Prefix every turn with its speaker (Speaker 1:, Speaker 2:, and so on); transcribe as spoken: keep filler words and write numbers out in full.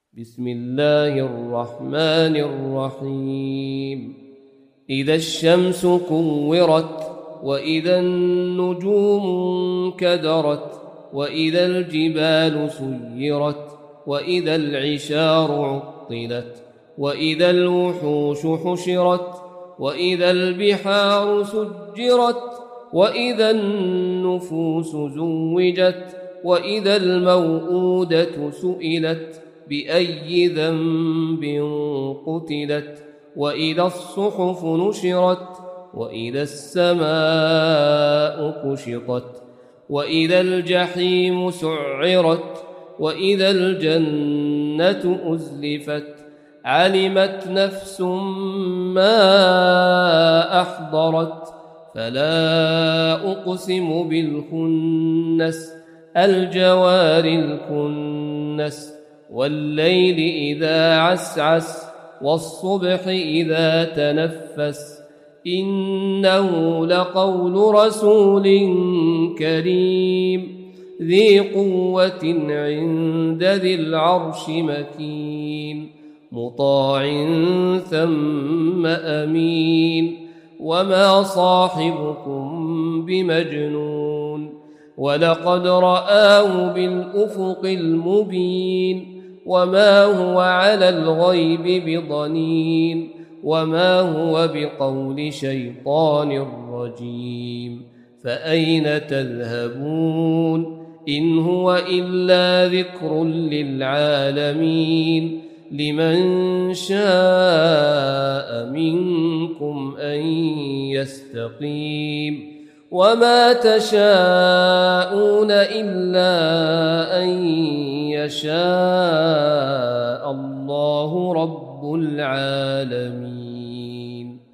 Speaker 1: بسم الله الرحمن الرحيم إذا الشمس كورت وإذا النجوم انكدرت وإذا الجبال سيرت وإذا العشار عطلت وإذا الوحوش حشرت وإذا البحار سجرت وإذا النفوس زوجت وإذا الموءودة سئلت بأي ذنب قتلت وإذا الصحف نشرت وإذا السماء كشطت وإذا الجحيم سعرت وإذا الجنة أزلفت علمت نفس ما أحضرت فلا أقسم بالخنس الجوار الكنس والليل إذا عسعس والصبح إذا تنفس إنه لقول رسول كريم ذي قوة عند ذي العرش مكين مطاع ثم أمين وما صاحبكم بمجنون ولقد رآه بالأفق المبين وما هو على الغيب بضنين وما هو بقول شيطان رجيم فأين تذهبون إن هو إلا ذكر للعالمين لمن شاء منكم أن يستقيم وما تشاءون إلا أن يشاء الله رب العالمين.